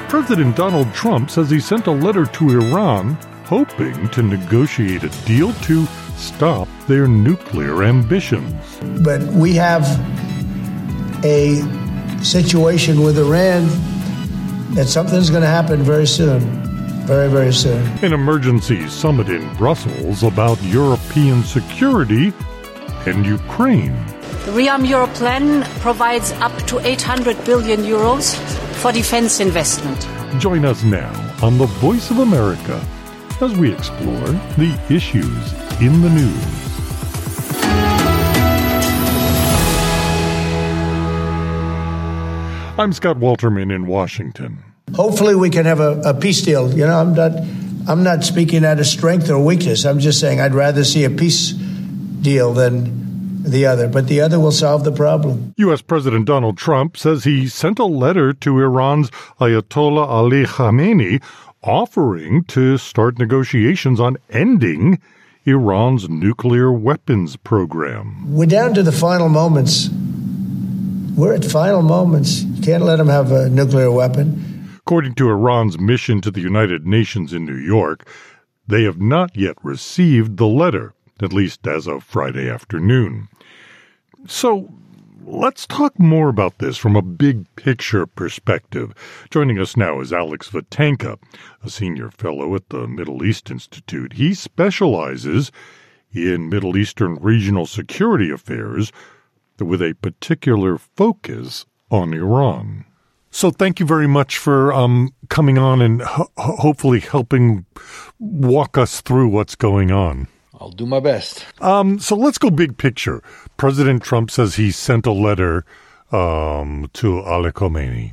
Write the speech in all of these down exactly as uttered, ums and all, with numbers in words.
President Donald Trump says he sent a letter to Iran hoping to negotiate a deal to stop their nuclear ambitions. But we have a situation with Iran that something's going to happen very soon. Very, very soon. An emergency summit in Brussels about European security and Ukraine. The ReArm Europe plan provides up to eight hundred billion euros for defense investment. Join us now on The Voice of America as we explore the issues in the news. I'm Scott Walterman in Washington. Hopefully we can have a, a peace deal. You know, I'm not I'm not speaking out of strength or weakness. I'm just saying I'd rather see a peace deal than the other. But the other will solve the problem. U S. President Donald Trump says he sent a letter to Iran's Ayatollah Ali Khamenei offering to start negotiations on ending Iran's nuclear weapons program. We're down to the final moments. We're at final moments. You can't let them have a nuclear weapon. According to Iran's mission to the United Nations in New York, they have not yet received the letter, at least as of Friday afternoon. So let's talk more about this from a big picture perspective. Joining us now is Alex Vatanka, a senior fellow at the Middle East Institute. He specializes in Middle Eastern regional security affairs with a particular focus on Iran. So thank you very much for um, coming on and ho- hopefully helping walk us through what's going on. I'll do my best. Um, so let's go big picture. President Trump says he sent a letter um, to Ali Khamenei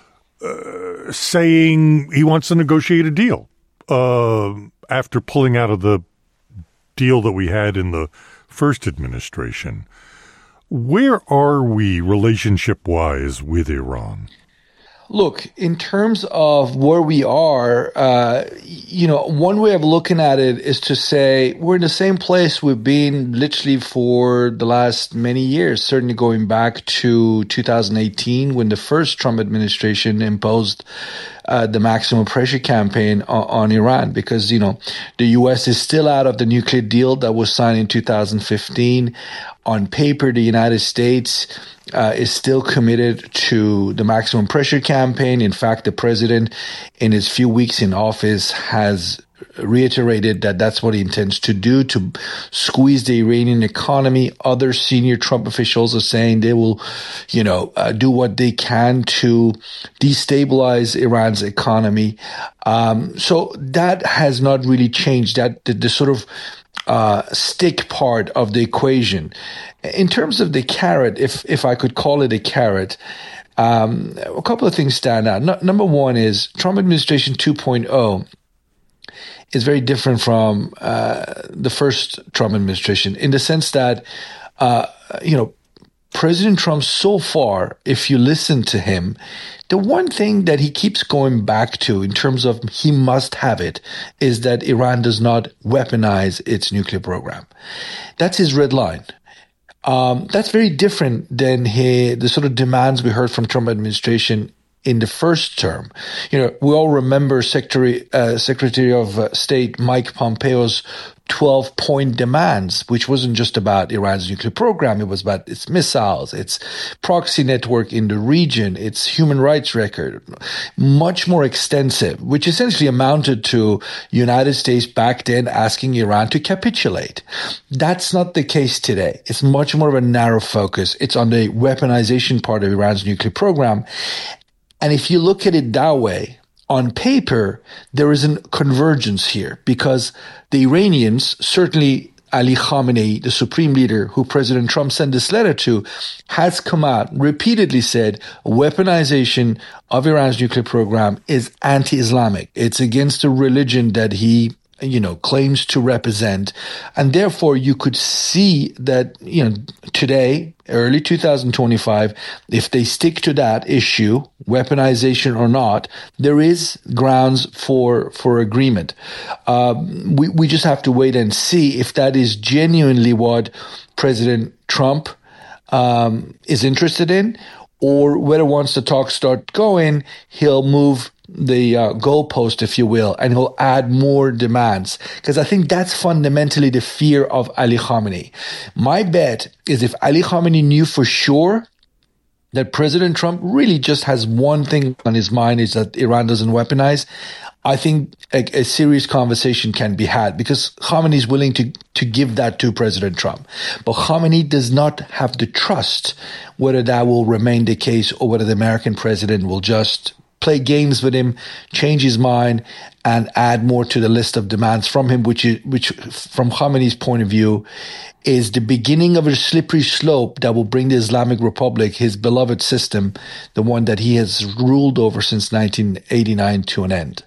uh, saying he wants to negotiate a deal uh, after pulling out of the deal that we had in the first administration. Where are we relationship-wise with Iran? Look, in terms of where we are, uh, you know, one way of looking at it is to say we're in the same place we've been literally for the last many years, certainly going back to two thousand eighteen when the first Trump administration imposed uh, the maximum pressure campaign on, on Iran, because, you know, the U S is still out of the nuclear deal that was signed in two thousand fifteen. On paper, the United States uh, is still committed to the maximum pressure campaign. In fact, the president, in his few weeks in office, has reiterated that that's what he intends to do, to squeeze the Iranian economy. Other senior Trump officials are saying they will, you know, uh, do what they can to destabilize Iran's economy. Um, so that has not really changed. That the, the sort of Uh, stick part of the equation. In terms of the carrot, if if I could call it a carrot, um, a couple of things stand out. No, number one is Trump administration two point oh is very different from uh, the first Trump administration in the sense that, uh, you know, President Trump so far, if you listen to him, the one thing that he keeps going back to in terms of he must have it is that Iran does not weaponize its nuclear program. That's his red line. Um, that's very different than he, the sort of demands we heard from Trump administration in the first term. You know, we all remember Secretary, uh, Secretary of State Mike Pompeo's twelve-point demands, which wasn't just about Iran's nuclear program. It was about its missiles, its proxy network in the region, its human rights record, much more extensive, which essentially amounted to United States back then asking Iran to capitulate. That's not the case today. It's much more of a narrow focus. It's on the weaponization part of Iran's nuclear program. And if you look at it that way, on paper, there is a convergence here because the Iranians, certainly Ali Khamenei, the supreme leader who President Trump sent this letter to, has come out, repeatedly said weaponization of Iran's nuclear program is anti-Islamic. It's against the religion that he, you know, claims to represent. And therefore, you could see that, you know, today, early two thousand twenty-five, if they stick to that issue, weaponization or not, there is grounds for for agreement. Uh, we, we just have to wait and see if that is genuinely what President Trump um, is interested in, or whether once the talks start going, he'll move the uh, goalpost, if you will, and he'll add more demands. Because I think that's fundamentally the fear of Ali Khamenei. My bet is if Ali Khamenei knew for sure that President Trump really just has one thing on his mind, is that Iran doesn't weaponize, I think a, a serious conversation can be had, because Khamenei is willing to, to give that to President Trump. But Khamenei does not have the trust whether that will remain the case, or whether the American president will just play games with him, change his mind, and add more to the list of demands from him, which is, which from Khamenei's point of view is the beginning of a slippery slope that will bring the Islamic Republic, his beloved system, the one that he has ruled over since nineteen eighty-nine, to an end.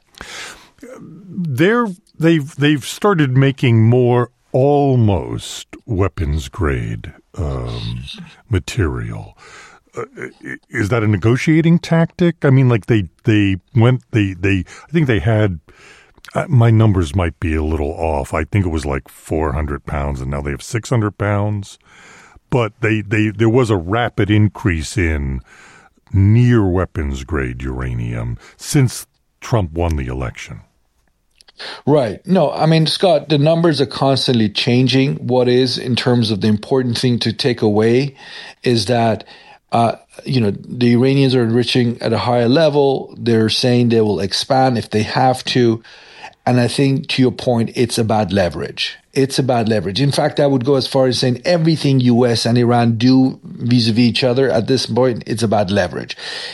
They're, they've they've started making more almost weapons grade um, material. Uh, is that a negotiating tactic? I mean, like they they went they they I think they had uh, my numbers might be a little off. I think it was like four hundred pounds, and now they have six hundred pounds. But they they there was a rapid increase in near weapons grade uranium since Trump won the election. Right. No, I mean, Scott, the numbers are constantly changing. What is, in terms of the important thing to take away, is that Uh, you know, the Iranians are enriching at a higher level. They're saying they will expand if they have to. And I think, to your point, it's about leverage. It's about leverage. In fact, I would go as far as saying everything U S and Iran do vis-a-vis each other at this point, it's about leverage.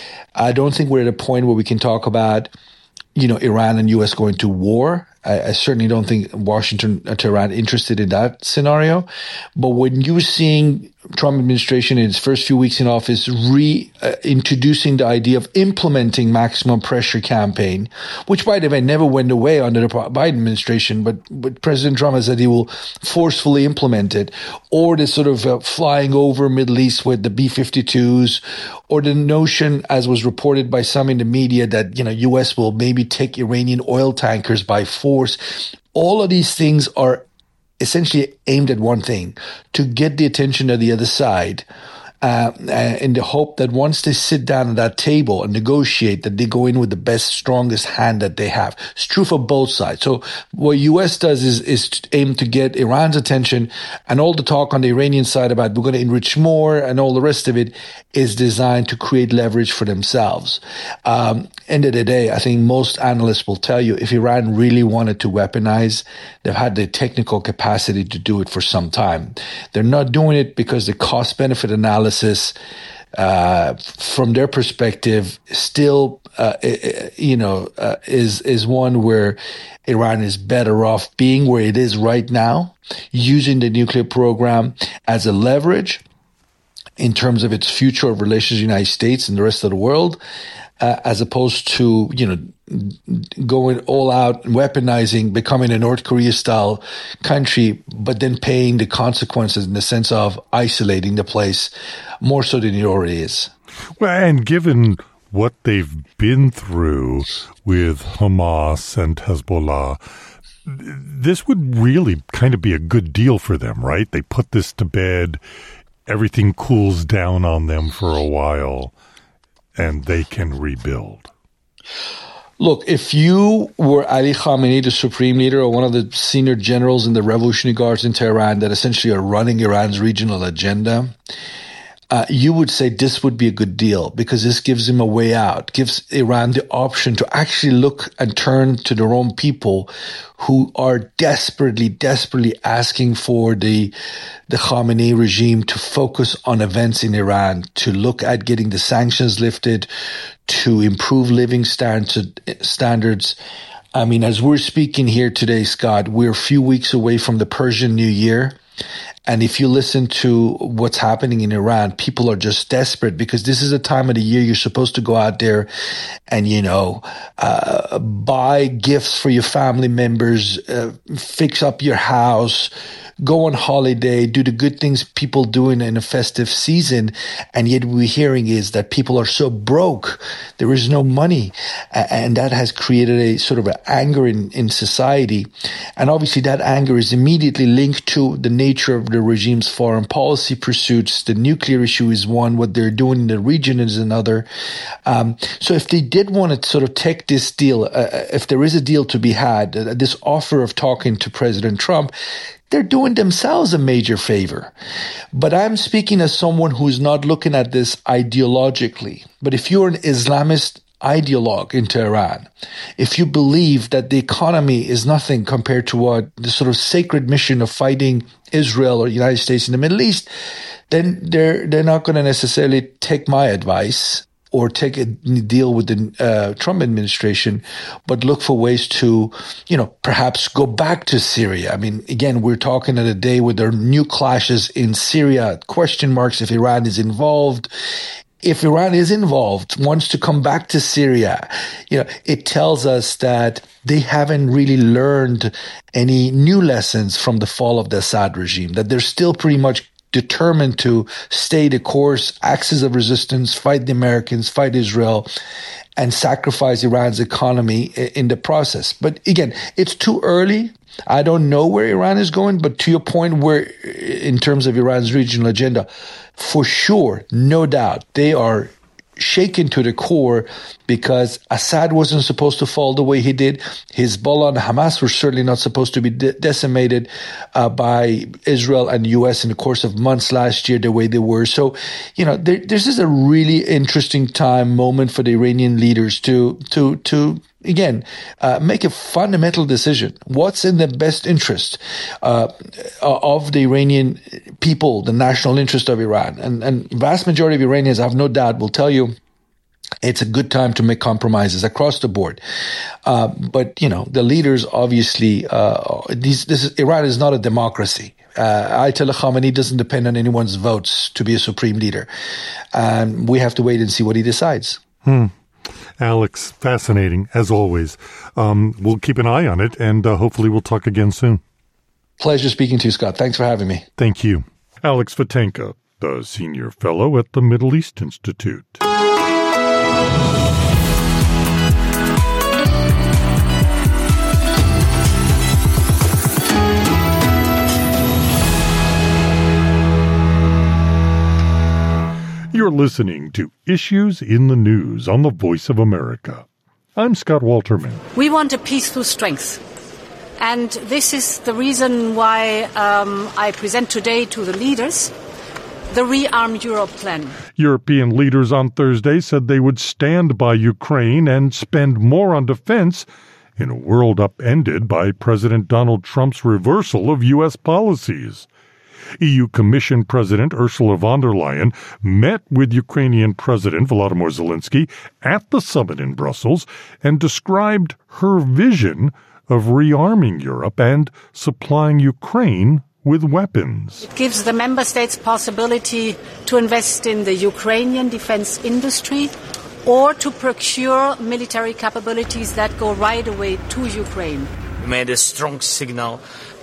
I don't think we're at a point where we can talk about, you know, Iran and U S going to war. I, I certainly don't think Washington or Tehran interested in that scenario. But when you're seeing Trump administration in its first few weeks in office reintroducing uh, the idea of implementing maximum pressure campaign, which, by the way, never went away under the Biden administration, but, but President Trump has said he will forcefully implement it, or the sort of uh, flying over Middle East with the B fifty-twos, or the notion, as was reported by some in the media, that, you know, U S will maybe take Iranian oil tankers by force. All of these things are essentially aimed at one thing: to get the attention of the other side, uh, in the hope that once they sit down at that table and negotiate, that they go in with the best, strongest hand that they have. It's true for both sides. So what U S does is, is to aim to get Iran's attention, and all the talk on the Iranian side about we're going to enrich more and all the rest of it is designed to create leverage for themselves. Um, end of the day, I think most analysts will tell you, if Iran really wanted to weaponize, they've had the technical capacity to do it for some time. They're not doing it because the cost-benefit analysis, uh, from their perspective, still, uh, you know, uh, is is one where Iran is better off being where it is right now, using the nuclear program as a leverage in terms of its future of relations with the United States and the rest of the world, uh, as opposed to, you know, going all out, weaponizing, becoming a North Korea-style country, but then paying the consequences in the sense of isolating the place more so than it already is. Well, and given what they've been through with Hamas and Hezbollah, this would really kind of be a good deal for them, right? They put this to bed, everything cools down on them for a while, and they can rebuild. Look, if you were Ali Khamenei, the supreme leader, or one of the senior generals in the Revolutionary Guards in Tehran that essentially are running Iran's regional agenda, uh, you would say this would be a good deal, because this gives him a way out, gives Iran the option to actually look and turn to their own people who are desperately, desperately asking for the the Khamenei regime to focus on events in Iran, to look at getting the sanctions lifted, to improve living standards. I mean, as we're speaking here today, Scott, we're a few weeks away from the Persian New Year. And if you listen to what's happening in Iran, people are just desperate, because this is a time of the year you're supposed to go out there and, you know, uh, buy gifts for your family members, uh, fix up your house, go on holiday, do the good things people do in, in a festive season. And yet what we're hearing is that people are so broke. There is no money. And that has created a sort of an anger in, in society. And obviously that anger is immediately linked to the nature of the regime's foreign policy pursuits. The nuclear issue is one. What they're doing in the region is another. Um, so if they did want to sort of take this deal, uh, if there is a deal to be had, uh, this offer of talking to President Trump, they're doing themselves a major favor. But I'm speaking as someone who's not looking at this ideologically. But if you're an Islamist ideologue into Iran, if you believe that the economy is nothing compared to what the sort of sacred mission of fighting Israel or the United States in the Middle East, then they're they're not going to necessarily take my advice or take a deal with the uh, Trump administration, but look for ways to, you know, perhaps go back to Syria. I mean, again, we're talking at a day where there are new clashes in Syria, question marks if Iran is involved. If Iran is involved, wants to come back to Syria, you know, it tells us that they haven't really learned any new lessons from the fall of the Assad regime, that they're still pretty much determined to stay the course, axis of resistance, fight the Americans, fight Israel, and sacrifice Iran's economy in the process. But again, it's too early. I don't know where Iran is going, but to your point, where in terms of Iran's regional agenda, for sure, no doubt, they are shaken to the core because Assad wasn't supposed to fall the way he did. Hezbollah and Hamas were certainly not supposed to be de- decimated uh, by Israel and the U S in the course of months last year the way they were. So, you know, there, this is a really interesting time, moment for the Iranian leaders to, to, to, again, uh, make a fundamental decision. What's in the best interest uh, of the Iranian people, the national interest of Iran? And, and vast majority of Iranians, I have no doubt, will tell you it's a good time to make compromises across the board. Uh, but, you know, the leaders obviously, uh, these, this is, Iran is not a democracy. Uh, Ayatollah Khamenei doesn't depend on anyone's votes to be a supreme leader. And we have to wait and see what he decides. Hmm. Alex, fascinating, as always. Um, we'll keep an eye on it, and uh, hopefully we'll talk again soon. Pleasure speaking to you, Scott. Thanks for having me. Thank you. Alex Vatenka, the Senior Fellow at the Middle East Institute. You're listening to Issues in the News on the Voice of America. I'm Scott Walterman. We want a peace through strength. And this is the reason why um, I present today to the leaders the Rearm Europe plan. European leaders on Thursday said they would stand by Ukraine and spend more on defense in a world upended by President Donald Trump's reversal of U S policies. E U Commission President Ursula von der Leyen met with Ukrainian President Volodymyr Zelensky at the summit in Brussels and described her vision of rearming Europe and supplying Ukraine with weapons. It gives the member states possibility to invest in the Ukrainian defense industry or to procure military capabilities that go right away to Ukraine. We made a strong signal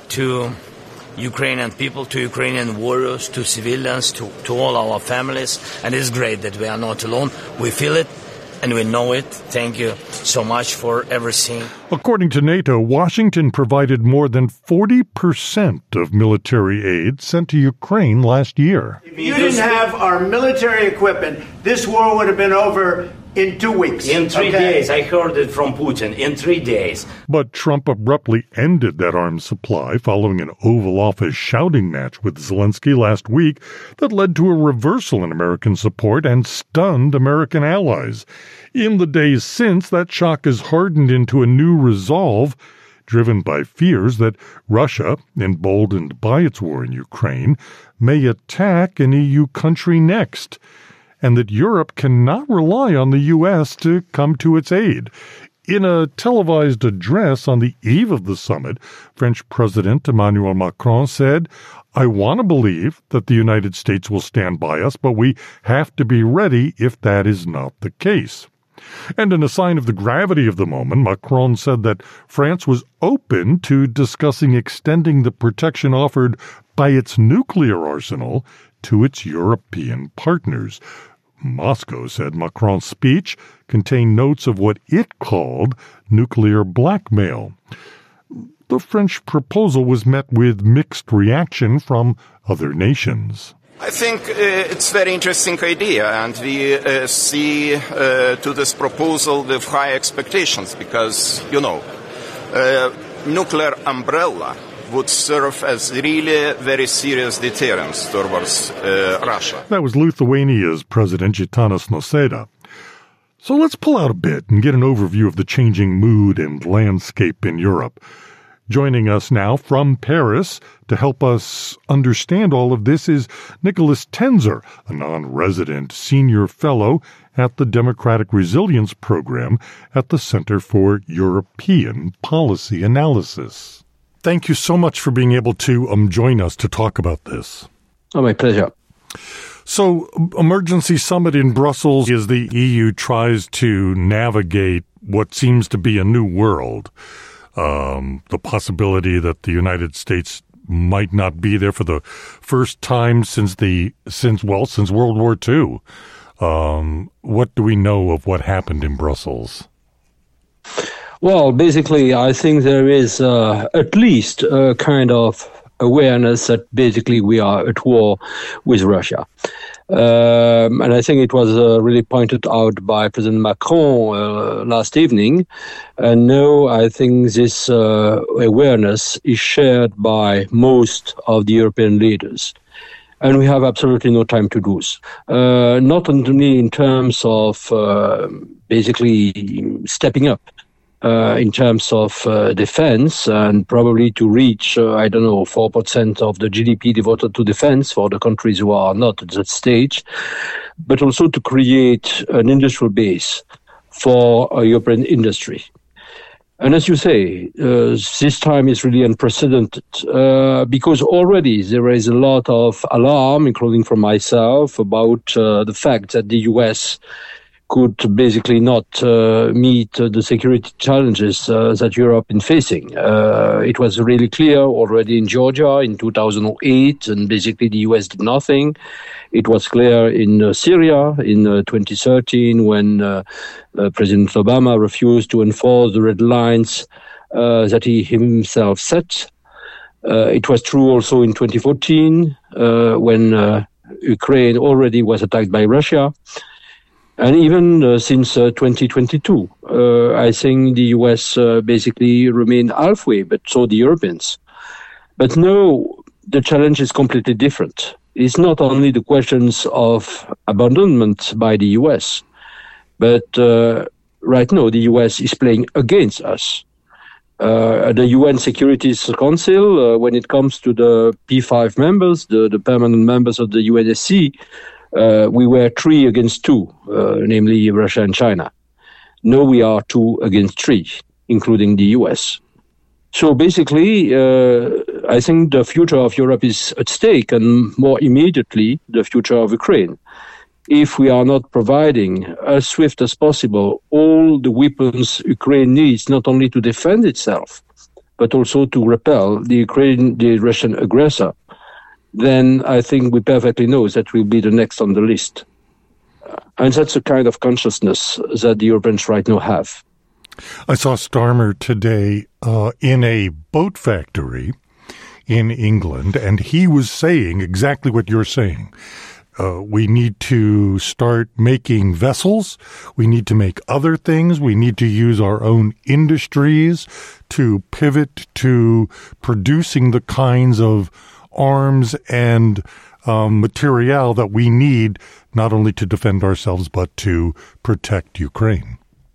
to Ukrainian people, to Ukrainian warriors, to civilians, to, to all our families. And it's great that we are not alone. We feel it and we know it. Thank you so much for everything. According to NATO, Washington provided more than forty percent of military aid sent to Ukraine last year. If you didn't have our military equipment, this war would have been over in two weeks. In three okay? days. I heard it from Putin. In three days. But Trump abruptly ended that arms supply following an Oval Office shouting match with Zelensky last week that led to a reversal in American support and stunned American allies. In the days since, that shock has hardened into a new resolve, driven by fears that Russia, emboldened by its war in Ukraine, may attack an E U country next, and that Europe cannot rely on the U S to come to its aid. In a televised address on the eve of the summit, French President Emmanuel Macron said, "I want to believe that the United States will stand by us, but we have to be ready if that is not the case." And in a sign of the gravity of the moment, Macron said that France was open to discussing extending the protection offered by its nuclear arsenal to its European partners. Moscow said Macron's speech contained notes of what it called nuclear blackmail. the French proposal was met with mixed reaction from other nations. I think uh, it's a very interesting idea, and we uh, see uh, to this proposal with high expectations because, you know, uh, nuclear umbrella would serve as really very serious deterrence towards uh, Russia. That was Lithuania's President Gitanas Nausėda. So let's pull out a bit and get an overview of the changing mood and landscape in Europe. Joining us now from Paris to help us understand all of this is Nicholas Tenzer, a non-resident senior fellow at the Democratic Resilience Program at the Center for European Policy Analysis. Thank you so much for being able to um, join us to talk about this. Oh, my pleasure. So, emergency summit in Brussels as the E U tries to navigate what seems to be a new world. Um, the possibility that the United States might not be there for the first time since the since well since World War Two. Um, what do we know of what happened in Brussels? Well, basically, I think there is uh, at least a kind of awareness that basically we are at war with Russia. Um, and I think it was uh, really pointed out by President Macron uh, last evening. And now I think this uh, awareness is shared by most of the European leaders. And we have absolutely no time to lose. Uh, not only in terms of uh, basically stepping up, Uh, in terms of uh, defense, and probably to reach, uh, I don't know, four percent of the G D P devoted to defense for the countries who are not at that stage, but also to create an industrial base for a European industry. And as you say, uh, this time is really unprecedented uh, because already there is a lot of alarm, including from myself, about uh, the fact that the U S could basically not uh, meet uh, the security challenges uh, that Europe is facing. Uh, it was really clear already in Georgia in two thousand eight, and basically the U S did nothing. It was clear in uh, Syria in uh, twenty thirteen when uh, uh, President Obama refused to enforce the red lines uh, that he himself set. Uh, it was true also in twenty fourteen uh, when uh, Ukraine already was attacked by Russia. And even uh, since uh, twenty twenty-two, uh, I think the U S uh, basically remained halfway, but so the Europeans. But now the challenge is completely different. It's not only the questions of abandonment by the U S, but uh, right now the U S is playing against us. Uh, the U N Security Council, uh, when it comes to the P five members, the, the permanent members of the U N S C, Uh, we were three against two, uh, namely Russia and China. Now we are two against three, including the U S. So basically, uh, I think the future of Europe is at stake, and more immediately, the future of Ukraine. If we are not providing, as swift as possible, all the weapons Ukraine needs, not only to defend itself, but also to repel the Ukraine, the Russian aggressor, then I think we perfectly know that we'll be the next on the list. And that's the kind of consciousness that the Europeans right now have. I saw Starmer today uh, in a boat factory in England, and he was saying exactly what you're saying. Uh, we need to start making vessels. We need to make other things. We need to use our own industries to pivot to producing the kinds of arms and um, material that we need not only to defend ourselves but to protect Ukraine.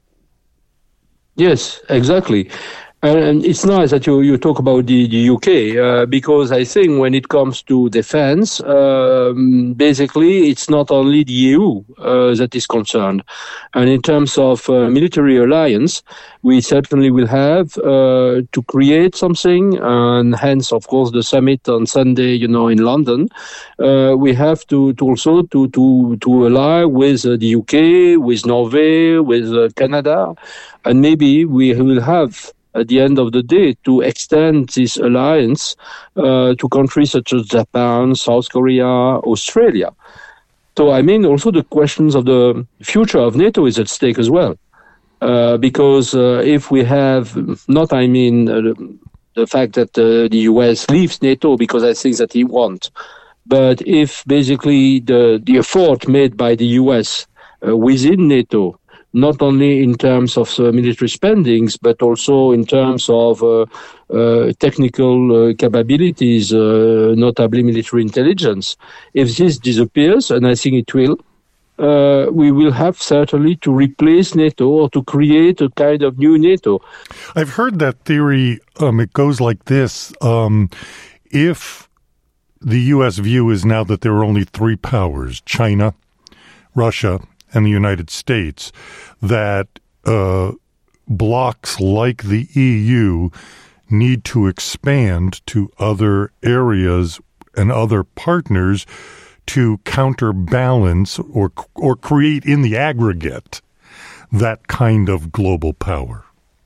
Yes, exactly. And it's nice that you, you talk about the, the U K, uh, because I think when it comes to defense, um, basically it's not only the E U uh, that is concerned. And in terms of uh, military alliance, we certainly will have uh, to create something, and hence, of course, the summit on Sunday, you know, in London. Uh, we have to, to also to, to, to ally with uh, the U K, with Norway, with uh, Canada, and maybe we will have at the end of the day, to extend this alliance uh, to countries such as Japan, South Korea, Australia. So, I mean, also the questions of the future of NATO is at stake as well. Uh, because uh, if we have not, I mean, uh, the fact that uh, the U S leaves NATO, because I think that he won't. But if basically the, the effort made by the U S uh, within NATO, not only in terms of uh, military spendings, but also in terms of uh, uh, technical uh, capabilities, uh, notably military intelligence, if this disappears, and I think it will, Uh, we will have certainly to replace NATO or to create a kind of new NATO. I've heard that theory. Um, it goes like this. Um, if the U S view is now that there are only three powers, China, Russia, and the United States, that uh, blocs like the E U need to expand to other areas and other partners to counterbalance or or create in the aggregate that kind of global power?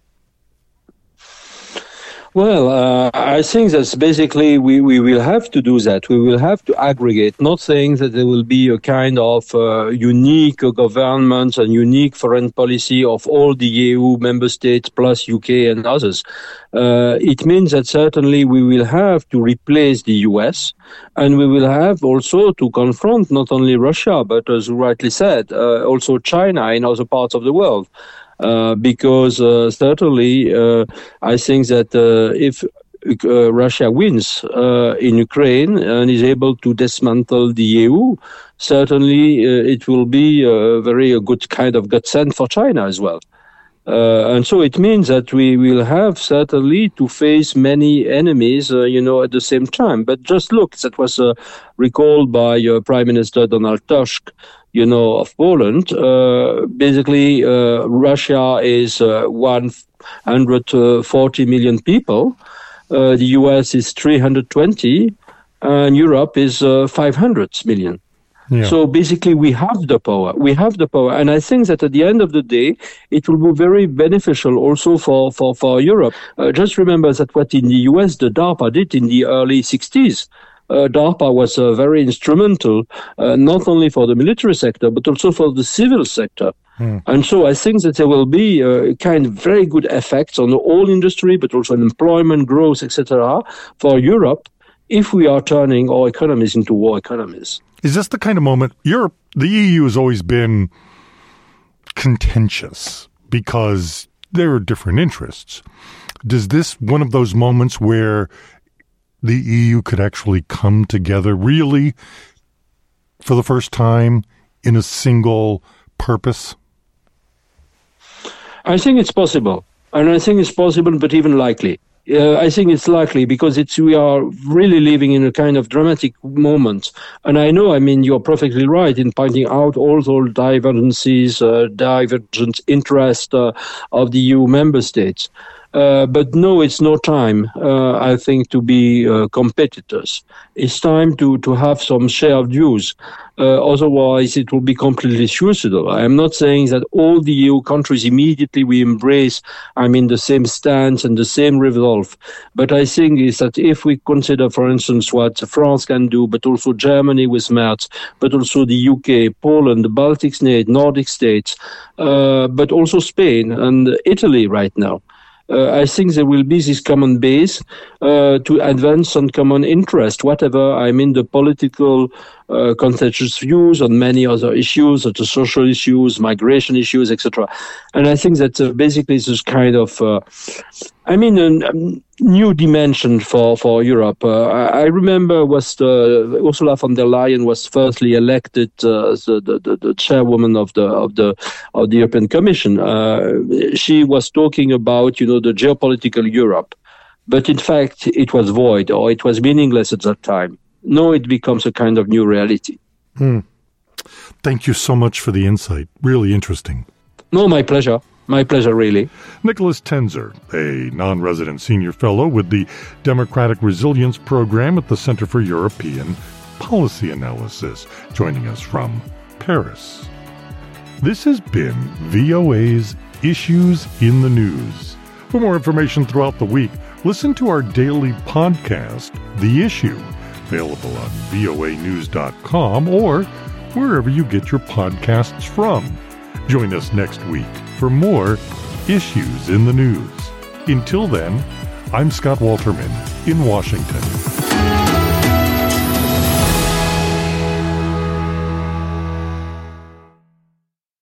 Well, uh, I think that's basically we, we will have to do that. We will have to aggregate, not saying that there will be a kind of uh, unique government and unique foreign policy of all the E U member states plus U K and others. Uh, it means that certainly we will have to replace the U S and we will have also to confront not only Russia, but as you rightly said, uh, also China in other parts of the world. Uh, because uh, certainly uh, I think that uh, if uh, Russia wins uh, in Ukraine and is able to dismantle the E U, certainly uh, it will be a very a good kind of godsend for China as well. Uh, and so it means that we will have certainly to face many enemies, uh, you know, at the same time. But just look, that was uh, recalled by uh, Prime Minister Donald Tusk, you know, of Poland. Uh, basically, uh, Russia is uh, one hundred forty million people. Uh, the U S is three hundred twenty, and Europe is uh, five hundred million. Yeah. So basically, we have the power. We have the power. And I think that at the end of the day, it will be very beneficial also for, for, for Europe. Uh, just remember that what in the U S, the DARPA did in the early sixties, Uh, DARPA was uh, very instrumental, uh, not only for the military sector, but also for the civil sector. Mm. And so I think that there will be uh, kind of very good effects on the whole industry, but also on employment growth, et cetera, for Europe if we are turning our economies into war economies. Is this the kind of moment? Europe, the E U has always been contentious because there are different interests. Does this one of those moments where the E U could actually come together really for the first time in a single purpose? I think it's possible. And I think it's possible, but even likely. Uh, I think it's likely because it's we are really living in a kind of dramatic moment. And I know, I mean, you're perfectly right in pointing out all those divergences, uh, divergent interest uh, of the E U member states. Uh, but no, it's no time, uh, I think, to be uh, competitors. It's time to, to have some shared views. Uh, otherwise, it will be completely suicidal. I am not saying that all the E U countries immediately we embrace, I mean, the same stance and the same resolve. But I think is that if we consider, for instance, what France can do, but also Germany with Merz, but also the U K, Poland, the Baltic states, Nordic states, uh, but also Spain and Italy right now. Uh, I think there will be this common base uh, to advance on common interest, whatever, I mean, the political uh, contentious views on many other issues, such as social issues, migration issues, et cetera. And I think that uh, basically this kind of, uh, I mean, a, a new dimension for, for Europe. Uh, I, I remember was the, Ursula von der Leyen was firstly elected uh, as the, the, the chairwoman of the of the of the European Commission. Uh, she was talking about, you know, the geopolitical Europe, but in fact it was void or it was meaningless at that time. Now it becomes a kind of new reality. Hmm. Thank you so much for the insight. Really interesting. No, my pleasure. My pleasure, really. Nicholas Tenzer, a non-resident senior fellow with the Democratic Resilience Program at the Center for European Policy Analysis, joining us from Paris. This has been V O A's Issues in the News. For more information throughout the week, listen to our daily podcast, The Issue, available on V O A news dot com or wherever you get your podcasts from. Join us next week for more Issues in the News. Until then, I'm Scott Walterman in Washington.